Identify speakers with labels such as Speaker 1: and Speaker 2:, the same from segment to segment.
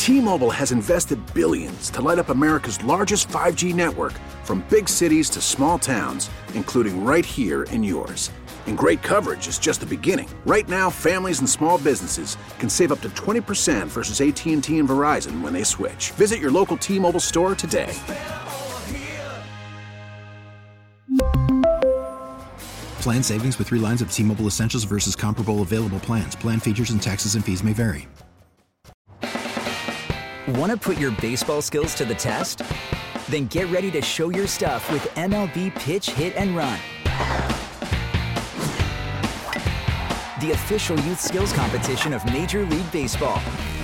Speaker 1: T-Mobile has invested billions to light up America's largest 5G network, from big cities to small towns, including right here in yours. And great coverage is just the beginning. Right now, families and small businesses can save up to 20% versus AT&T and Verizon when they switch. Visit your local T-Mobile store today.
Speaker 2: Plan savings with 3 lines of T-Mobile Essentials versus comparable available plans. Plan features and taxes and fees may vary.
Speaker 3: Want to put your baseball skills to the test? Then get ready to show your stuff with MLB Pitch, Hit, and Run, the official youth skills competition of Major League Baseball.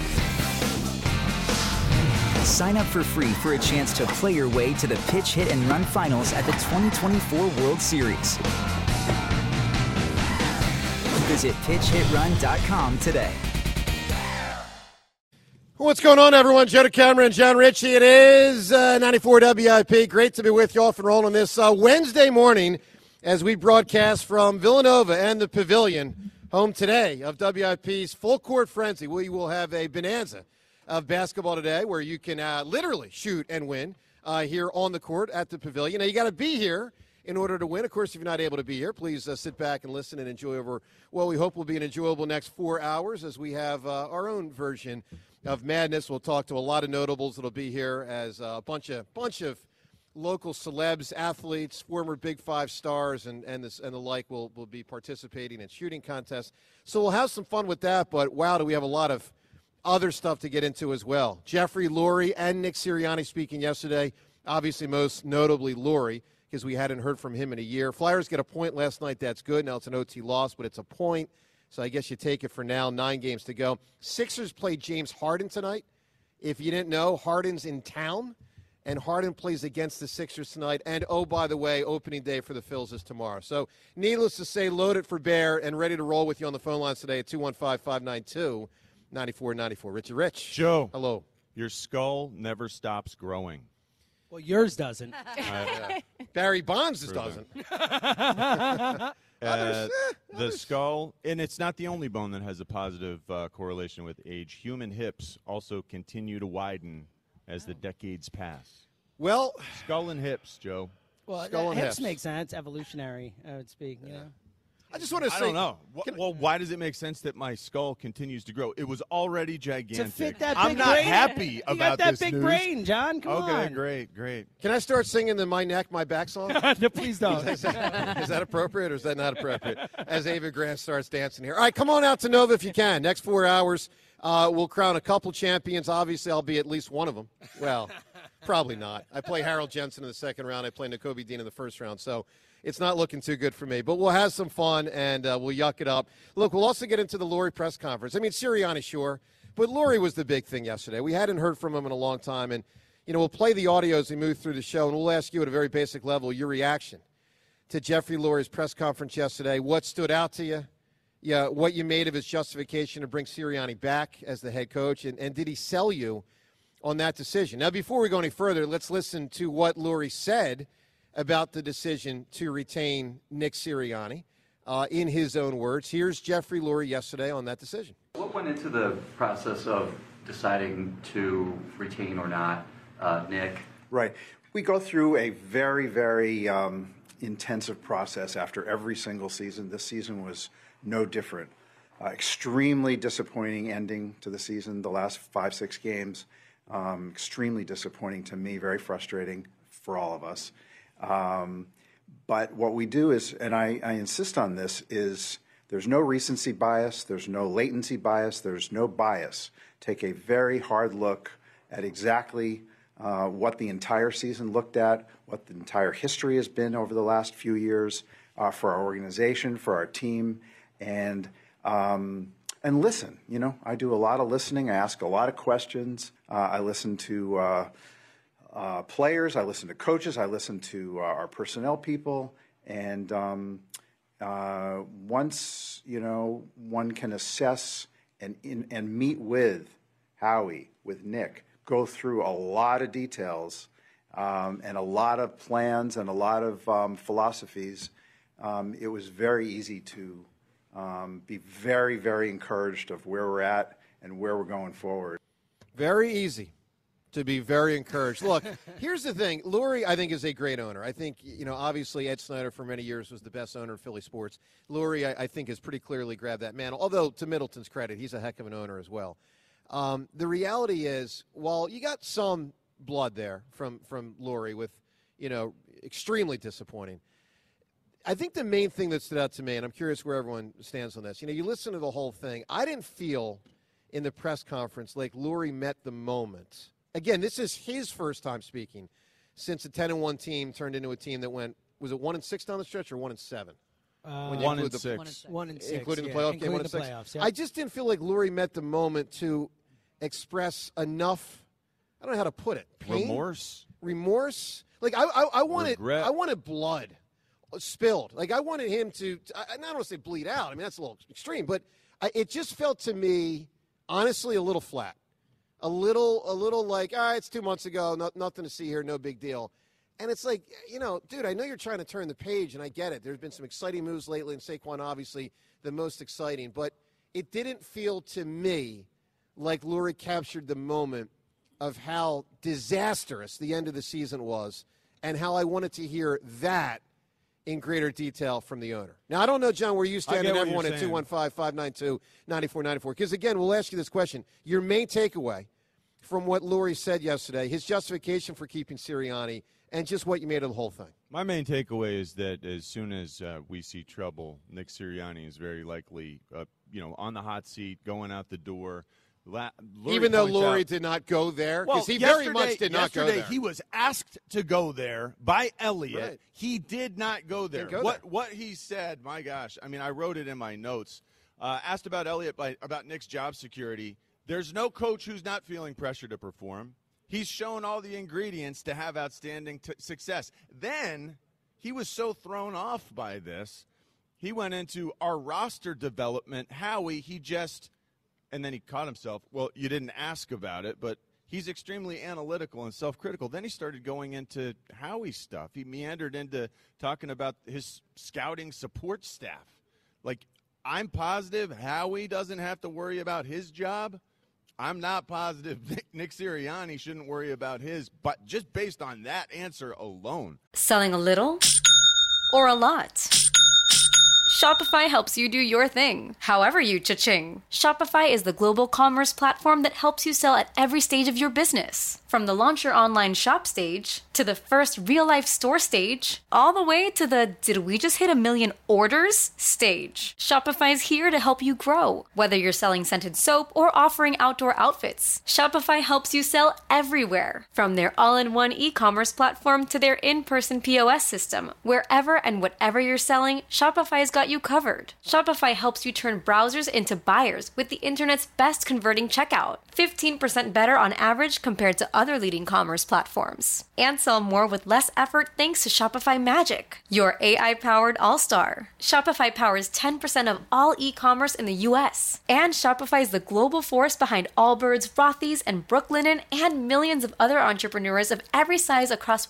Speaker 3: Sign up for free for a chance to play your way to the Pitch, Hit, and Run finals at the 2024 World Series. Visit pitchhitrun.com today.
Speaker 4: What's going on, everyone? Joe DeCamera and John Ritchie. It is 94 WIP. Great to be with you off and rolling this Wednesday morning as we broadcast from Villanova and the Pavilion, home today of WIP's Full Court Frenzy. We will have a bonanza of basketball today where you can literally shoot and win here on the court at the Pavilion. Now, you got to be here in order to win. Of course, if you're not able to be here, please sit back and listen and enjoy over what we hope will be an enjoyable next 4 hours as we have our own version of madness. We'll talk to a lot of notables that'll be here as a bunch of local celebs, athletes, former Big Five stars, and the like will be participating in shooting contests. So we'll have some fun with that, but wow, do we have a lot of other stuff to get into as well. Jeffrey Lurie and Nick Sirianni speaking yesterday, obviously most notably Lurie, because we hadn't heard from him in a year. Flyers get a point last night. That's good. Now it's an OT loss, but it's a point. So I guess you take it for now. 9 games to go. Sixers play James Harden tonight. If you didn't know, Harden's in town, and Harden plays against the Sixers tonight. And, oh, by the way, opening day for the Phils is tomorrow. So needless to say, loaded for bear and ready to roll with you on the phone lines today at 215-592-9494. Richie Rich.
Speaker 5: Joe.
Speaker 4: Hello.
Speaker 5: Your skull never stops growing.
Speaker 6: Well, yours doesn't.
Speaker 4: Barry Bonds just doesn't.
Speaker 5: The skull, and it's not the only bone that has a positive correlation with age. Human hips also continue to widen as the decades pass.
Speaker 4: Well,
Speaker 5: skull and hips, Joe.
Speaker 6: Well,
Speaker 4: skull and
Speaker 6: hips
Speaker 4: hips
Speaker 6: make sense, evolutionary, I would speak. You know?
Speaker 4: I just want to say,
Speaker 5: I don't know. Well, why does it make sense that my skull continues to grow? It was already gigantic.
Speaker 6: To fit that
Speaker 5: I'm
Speaker 6: big
Speaker 5: not
Speaker 6: brain.
Speaker 5: happy about
Speaker 6: you got that
Speaker 5: this
Speaker 6: big
Speaker 5: news.
Speaker 6: brain, John. Come on.
Speaker 5: Okay, great.
Speaker 4: Can I start singing the My Neck, My Back song?
Speaker 6: No, please don't.
Speaker 4: Is that appropriate or is that not appropriate? As Ava Grant starts dancing here. All right, come on out to Nova if you can. Next 4 hours, we'll crown a couple champions. Obviously, I'll be at least one of them. Well, probably not. I play Harold Jensen in the second round. I play Nakobe Dean in the first round. So it's not looking too good for me. But we'll have some fun, and we'll yuck it up. Look, we'll also get into the Lurie press conference. I mean, Sirianni, sure. But Lurie was the big thing yesterday. We hadn't heard from him in a long time. And, you know, we'll play the audio as we move through the show, and we'll ask you at a very basic level your reaction to Jeffrey Lurie's press conference yesterday. What stood out to you? Yeah, what you made of his justification to bring Sirianni back as the head coach, and did he sell you on that decision? Now, before we go any further, let's listen to what Lurie said about the decision to retain Nick Sirianni in his own words. Here's Jeffrey Lurie yesterday on that decision.
Speaker 7: What went into the process of deciding to retain or not Nick?
Speaker 8: Right. We go through a very, very intensive process after every single season. This season was no different. Extremely disappointing ending to the season, the last 5-6 games. Extremely disappointing to me, very frustrating for all of us. But what we do is, and I insist on this, is there's no recency bias, there's no latency bias, there's no bias. Take a very hard look at exactly what the entire season looked at, what the entire history has been over the last few years for our organization, for our team, and listen. You know, I do a lot of listening. I ask a lot of questions. I listen to players. I listen to coaches. I listen to our personnel people. And once, you know, one can assess and meet with Howie, with Nick, go through a lot of details and a lot of plans and a lot of philosophies, it was very easy to be very, very encouraged of where we're at and where we're going forward.
Speaker 4: Very easy to be very encouraged. Look, here's the thing. Lurie, I think, is a great owner. I think, obviously Ed Snyder for many years was the best owner in Philly sports. Lurie, I think, has pretty clearly grabbed that mantle, although to Middleton's credit, he's a heck of an owner as well. The reality is, while you got some blood there from Lurie with, extremely disappointing, I think the main thing that stood out to me, and I'm curious where everyone stands on this, you listen to the whole thing, I didn't feel in the press conference like Lurie met the moment. Again, this is his first time speaking since a 10-1 team turned into a team that went, was it 1-6 down the stretch or 1-7?
Speaker 5: 1-6.
Speaker 6: 1-6,
Speaker 4: including the
Speaker 6: yeah,
Speaker 4: playoff game,
Speaker 6: including
Speaker 4: 1-6.
Speaker 6: the playoffs. Yeah.
Speaker 4: I just didn't feel like Lurie met the moment to express enough. I don't know how to put it. Pain? Remorse. Like I wanted.
Speaker 5: Regret.
Speaker 4: I wanted blood spilled. Like I wanted him to. I don't want to say bleed out. I mean that's a little extreme, but it just felt to me, honestly, a little flat. A little like, all right, it's 2 months ago, nothing to see here, no big deal. And it's like, dude, I know you're trying to turn the page, and I get it. There's been some exciting moves lately, and Saquon obviously the most exciting. But it didn't feel to me like Lurie captured the moment of how disastrous the end of the season was and how I wanted to hear that in greater detail from the owner. Now, I don't know, John, where you stand and everyone at 215-592-9494. Because, again, we'll ask you this question. Your main takeaway from what Lurie said yesterday, his justification for keeping Sirianni, and just what you made of the whole thing.
Speaker 5: My main takeaway is that as soon as we see trouble, Nick Sirianni is very likely, on the hot seat, going out the door.
Speaker 4: Even though Lurie did not go there, because he very much did not go there.
Speaker 5: Yesterday, he was asked to go there by Elliott.
Speaker 4: Right.
Speaker 5: He did not go there. What he said, my gosh, I mean, I wrote it in my notes. Asked about Elliott, about Nick's job security. There's no coach who's not feeling pressure to perform. He's shown all the ingredients to have outstanding success. Then he was so thrown off by this, he went into our roster development. Howie, and then he caught himself. Well, you didn't ask about it, but he's extremely analytical and self-critical. Then he started going into Howie stuff. He meandered into talking about his scouting support staff. Like, I'm positive Howie doesn't have to worry about his job. I'm not positive Nick Sirianni shouldn't worry about his, but just based on that answer alone.
Speaker 9: Selling a little or a lot? Shopify helps you do your thing, however you cha-ching. Shopify is the global commerce platform that helps you sell at every stage of your business. From the launch your online shop stage, to the first real-life store stage, all the way to the did we just hit 1 million orders stage. Shopify's here to help you grow. Whether you're selling scented soap or offering outdoor outfits, Shopify helps you sell everywhere. From their all-in-one e-commerce platform to their in-person POS system, wherever and whatever you're selling, Shopify's got you covered. Shopify helps you turn browsers into buyers with the internet's best converting checkout. 15% better on average compared to other leading commerce platforms. And sell more with less effort thanks to Shopify Magic, your AI-powered all-star. Shopify powers 10% of all e-commerce in the U.S. And Shopify is the global force behind Allbirds, Rothy's, and Brooklinen, and millions of other entrepreneurs of every size across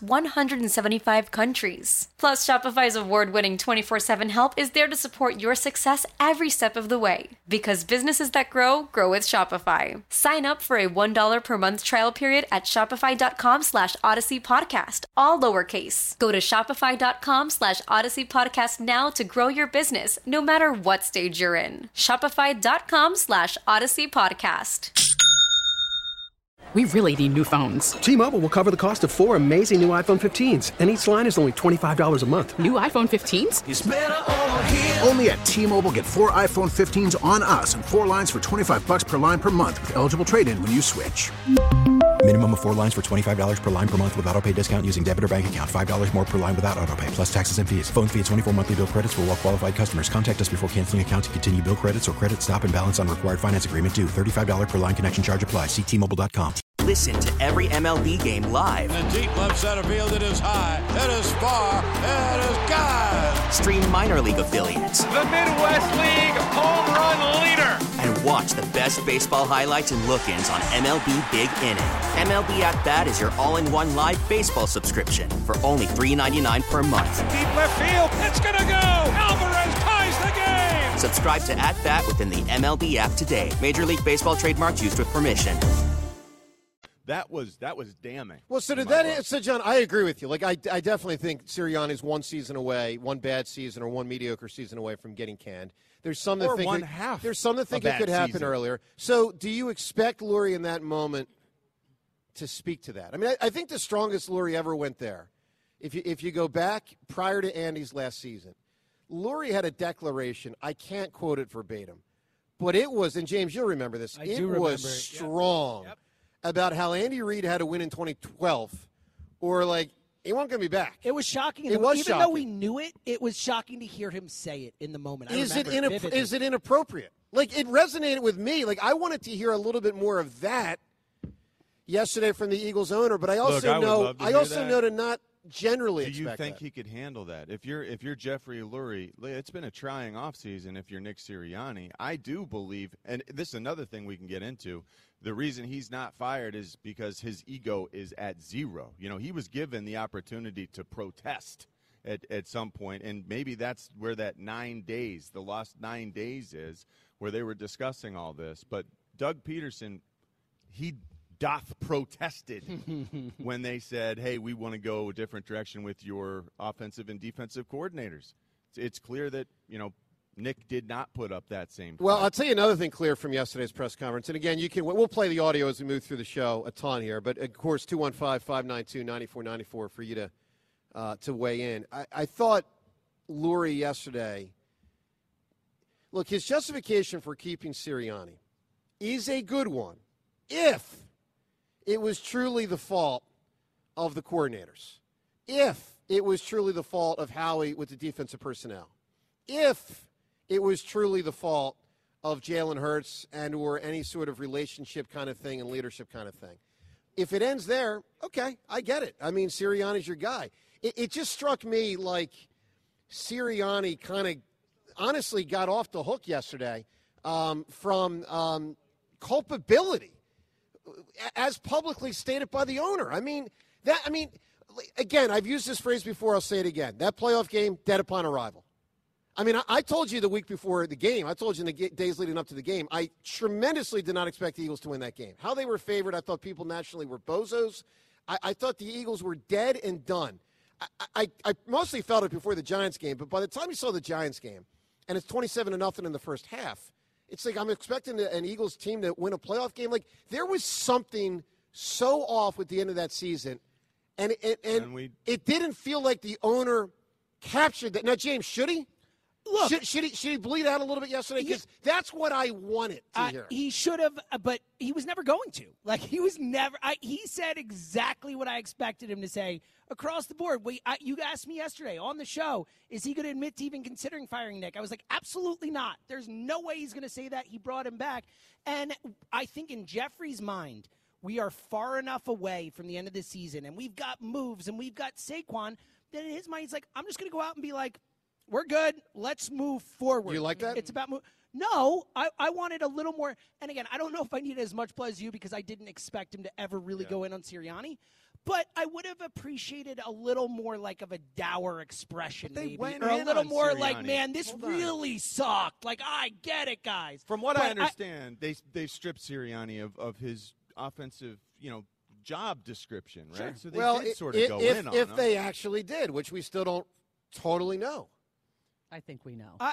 Speaker 9: 175 countries. Plus, Shopify's award-winning 24/7 help is there to support your success every step of the way. Because businesses that grow with Shopify. Sign up for a $1 per month trial period at shopify.com/Odyssey Podcast, all lowercase. Go to shopify.com/Odyssey Podcast now to grow your business, no matter what stage you're in. Shopify.com/Odyssey Podcast.
Speaker 10: We really need new phones.
Speaker 11: T-Mobile will cover the cost of 4 amazing new iPhone 15s, and each line is only $25 a month.
Speaker 10: New iPhone 15s?
Speaker 1: It's better over here. Only at T-Mobile, get 4 iPhone 15s on us and 4 lines for $25 per line per month with eligible trade-in when you switch.
Speaker 2: Minimum of 4 lines for $25 per line per month with autopay discount using debit or bank account. $5 more per line without autopay, plus taxes and fees. Phone fee at 24 monthly bill credits for well-qualified customers. Contact us before canceling account to continue bill credits or credit stop and balance on required finance agreement due. $35 per line connection charge applies. See T-Mobile.com.
Speaker 12: Listen to every MLB game live.
Speaker 13: In the deep left center field, it is high, it is far, it is gone.
Speaker 12: Stream minor league affiliates.
Speaker 14: The Midwest League home run leader.
Speaker 12: And watch the best baseball highlights and look-ins on MLB Big Inning. MLB At Bat is your all-in-one live baseball subscription for only $3.99 per month.
Speaker 14: Deep left field, it's gonna go. Alvarez ties the game.
Speaker 12: Subscribe to At Bat within the MLB app today. Major League Baseball trademarks used with permission.
Speaker 5: that was damning.
Speaker 4: Well, so did that? So, John, I agree with you. Like, I definitely think Sirianni's one season away, one bad season or one mediocre season away from getting canned. There's some that think it could happen earlier. So, do you expect Lurie in that moment to speak to that? I mean, I think the strongest Lurie ever went there. If you go back prior to Andy's last season, Lurie had a declaration. I can't quote it verbatim, but it was, and James, you'll remember this. It was strong about how Andy Reid had to win in 2012, or like he wasn't going to be back.
Speaker 6: It was shocking.
Speaker 4: It was
Speaker 6: even
Speaker 4: shocking.
Speaker 6: though we knew it, it was shocking to hear him say it in the moment.
Speaker 4: Is it inappropriate? Like, it resonated with me. Like, I wanted to hear a little bit more of that yesterday from the Eagles owner, but I also know to not generally expect that.
Speaker 5: Do you think he could handle that? If you're Jeffrey Lurie, it's been a trying offseason. If you're Nick Sirianni, I do believe, and this is another thing we can get into, the reason he's not fired is because his ego is at zero. You know, he was given the opportunity to protest at some point, and maybe that's where that 9 days, the lost 9 days is, where they were discussing all this. But Doug Peterson, he doth protested when they said, hey, we want to go a different direction with your offensive and defensive coordinators. It's clear that, Nick did not put up that same fight.
Speaker 4: Well, I'll tell you another thing clear from yesterday's press conference. And again, we'll play the audio as we move through the show a ton here. But of course, 215-592-9494 for you to weigh in. I thought Lurie yesterday. Look, his justification for keeping Sirianni is a good one if it was truly the fault of the coordinators, if it was truly the fault of Howie with the defensive personnel, if it was truly the fault of Jalen Hurts and or any sort of relationship kind of thing and leadership kind of thing. If it ends there, okay, I get it. I mean, Sirianni's your guy. It just struck me like Sirianni kind of honestly got off the hook yesterday from culpability as publicly stated by the owner. Again, I've used this phrase before. I'll say it again. That playoff game, dead upon arrival. I mean, I told you the week before the game, I told you in the days leading up to the game, I tremendously did not expect the Eagles to win that game. How they were favored, I thought people nationally were bozos. I thought the Eagles were dead and done. I mostly felt it before the Giants game, but by the time you saw the Giants game, and it's 27-0 in the first half, it's like I'm expecting an Eagles team to win a playoff game. Like, there was something so off at the end of that season, and it didn't feel like the owner captured that. Now, James, should he?
Speaker 6: Look,
Speaker 4: should he bleed out a little bit yesterday? Because that's what I wanted to hear.
Speaker 6: He should have, but he was never going to. Like, he was never. He said exactly what I expected him to say across the board. You asked me yesterday on the show, is he going to admit to even considering firing Nick? I was like, absolutely not. There's no way he's going to say that. He brought him back. And I think in Jeffrey's mind, we are far enough away from the end of the season, and we've got moves, and we've got Saquon, that in his mind, he's like, I'm just going to go out and be like, we're good. Let's move forward.
Speaker 4: You like that?
Speaker 6: It's about move. No, I wanted a little more. And again, I don't know if I needed as much play as you because I didn't expect him to ever really go in on Sirianni. But I would have appreciated a little more like of a dour expression, maybe. Or a little more
Speaker 5: Sirianni.
Speaker 6: like, man, this really sucked. Like, I get it, guys.
Speaker 5: From what I understand, they've stripped Sirianni of his offensive, job description, right?
Speaker 4: Sure.
Speaker 5: So they did sort of go in on
Speaker 4: if
Speaker 5: him.
Speaker 4: they actually did, which we still don't totally know.
Speaker 10: I think we know.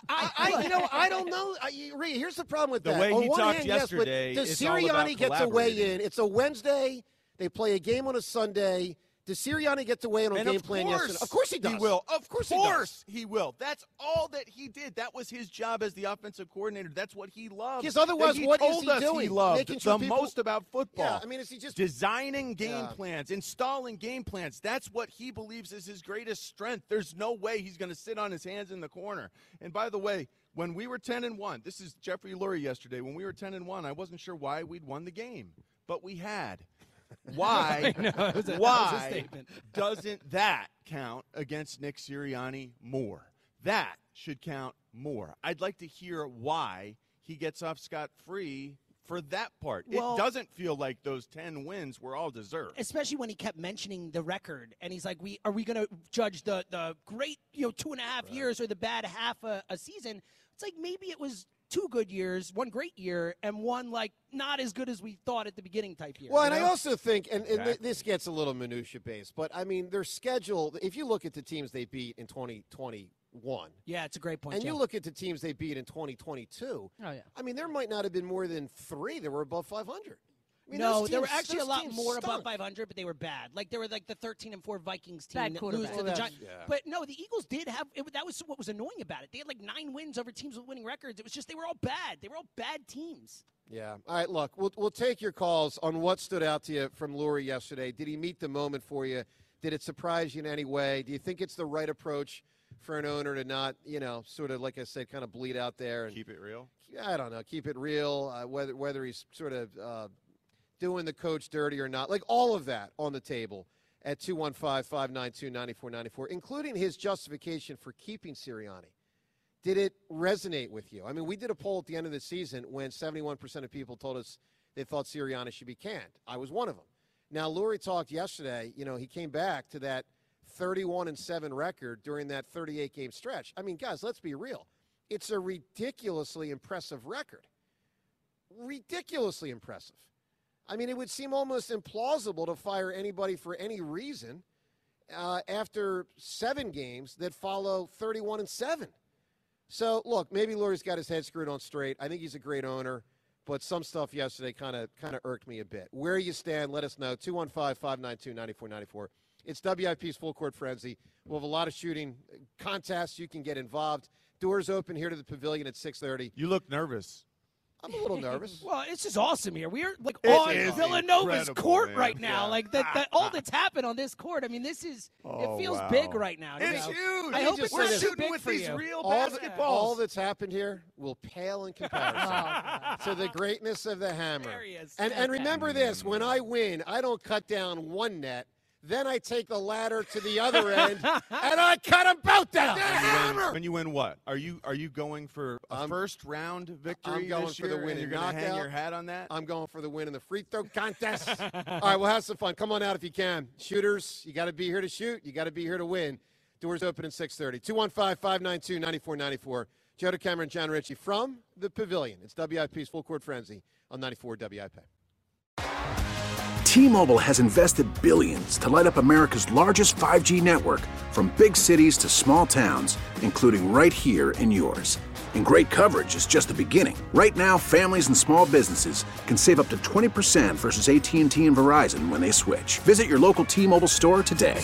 Speaker 4: I don't know. Here's the problem with
Speaker 5: the
Speaker 4: that.
Speaker 5: way
Speaker 4: On
Speaker 5: he
Speaker 4: one
Speaker 5: talked
Speaker 4: hand,
Speaker 5: yesterday,
Speaker 4: yes, but does
Speaker 5: it's all about
Speaker 4: Sirianni get to weigh
Speaker 5: collaborating.
Speaker 4: in? It's a Wednesday. They play a game on a Sunday. Does Sirianni get to weigh in on game plan yesterday? Of course he does.
Speaker 5: He will.
Speaker 4: Of course he does.
Speaker 5: He will. That's all that he did. That was his job as the offensive coordinator. That's what he loved.
Speaker 4: Because otherwise, what is he doing?
Speaker 5: He loved
Speaker 4: Making sure
Speaker 5: the most about football.
Speaker 4: Yeah, I mean, is he just
Speaker 5: designing game plans, installing game plans? That's what he believes is his greatest strength. There's no way he's going to sit on his hands in the corner. And by the way, when we were 10-1, this is Jeffrey Lurie yesterday. When we were 10-1, I wasn't sure why we'd won the game, but we had. Why doesn't that count against Nick Sirianni more? That should count more. I'd like to hear why he gets off scot-free for that part.
Speaker 6: Well,
Speaker 5: it doesn't feel like those 10 wins were all deserved.
Speaker 6: Especially when he kept mentioning the record, and he's like, are we going to judge the great 2.5 years or the bad half a season? It's like maybe it was 2 good years, 1 great year, and 1 like not as good as we thought at the beginning type year.
Speaker 4: Well, and I also think, and this gets a little minutia based, but I mean their schedule. If you look at the teams they beat in 2021,
Speaker 6: yeah, it's a great point.
Speaker 4: And you look at the teams they beat in 2022.
Speaker 6: Oh yeah,
Speaker 4: I mean there might not have been more than 3 that were above 500. I mean,
Speaker 6: no, there were actually a lot more above 500, but they were bad. Like, they were like the 13-4 Vikings team that lose to the Giants. Yeah. But, no, the Eagles did have – that was what was annoying about it. They had, like, 9 wins over teams with winning records. It was just they were all bad. They were all bad teams.
Speaker 4: Yeah. All right, look, we'll take your calls on what stood out to you from Lurie yesterday. Did he meet the moment for you? Did it surprise you in any way? Do you think it's the right approach for an owner to not, sort of, like I said, kind of bleed out there? And
Speaker 5: keep it real?
Speaker 4: I don't know. Keep it real, whether he's sort of doing the coach dirty or not. Like all of that on the table at 215-592-9494, including his justification for keeping Sirianni. Did it resonate with you? I mean, we did a poll at the end of the season when 71% of people told us they thought Sirianni should be canned. I was one of them. Now, Lurie talked yesterday, he came back to that 31-7 record during that 38-game stretch. I mean, guys, let's be real. It's a ridiculously impressive record. Ridiculously impressive. I mean, it would seem almost implausible to fire anybody for any reason after 7 games that follow 31-7. So, look, maybe Lurie's got his head screwed on straight. I think he's a great owner, but some stuff yesterday kind of irked me a bit. Where you stand, let us know. 215-592-9494. It's WIP's Full Court Frenzy. We'll have a lot of shooting contests. You can get involved. Doors open here to the Pavilion at 6:30.
Speaker 5: You look nervous.
Speaker 4: I'm a little nervous.
Speaker 6: Well, it's just awesome here. We are like on Villanova's court right now.
Speaker 5: Yeah.
Speaker 6: Like that all that's happened on this court. I mean, this is it feels big right now.
Speaker 5: It's huge.
Speaker 6: I hope it's
Speaker 5: We're
Speaker 6: shooting
Speaker 5: big
Speaker 6: with
Speaker 5: for
Speaker 6: these
Speaker 5: real
Speaker 4: basketballs. All that's happened here will pale in comparison to the greatness of the Hammer.
Speaker 6: There he is.
Speaker 4: And remember this: when I win, I don't cut down one net. Then I take the ladder to the other end, and I cut them both down.
Speaker 5: When you win what? Are you going for a first-round victory
Speaker 4: I'm going
Speaker 5: this
Speaker 4: for the
Speaker 5: year,
Speaker 4: win
Speaker 5: and
Speaker 4: in
Speaker 5: you're going to
Speaker 4: knockout.
Speaker 5: hang your hat on that?
Speaker 4: I'm going for the win in the free throw contest. All right, we'll have some fun. Come on out if you can. Shooters, you got to be here to shoot. You got to be here to win. Doors open at 6:30. 215-592-9494. Joe DeCamera and John Ritchie from the Pavilion. It's WIP's Full Court Frenzy on 94 WIP.
Speaker 1: T-Mobile has invested billions to light up America's largest 5G network, from big cities to small towns, including right here in yours. And great coverage is just the beginning. Right now, families and small businesses can save up to 20% versus AT&T and Verizon when they switch. Visit your local T-Mobile store today.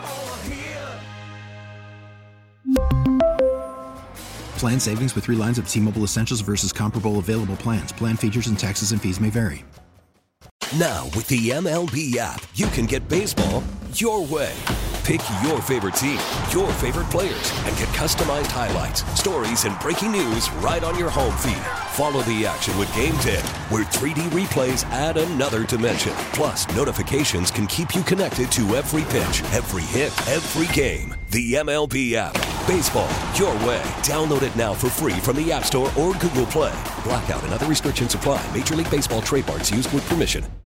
Speaker 2: Plan savings with 3 lines of T-Mobile Essentials versus comparable available plans. Plan features and taxes and fees may vary.
Speaker 15: Now, with the MLB app, you can get baseball your way. Pick your favorite team, your favorite players, and get customized highlights, stories, and breaking news right on your home feed. Follow the action with Game Tip, where 3D replays add another dimension. Plus, notifications can keep you connected to every pitch, every hit, every game. The MLB app. Baseball your way. Download it now for free from the App Store or Google Play. Blackout and other restrictions apply. Major League Baseball trademarks used with permission.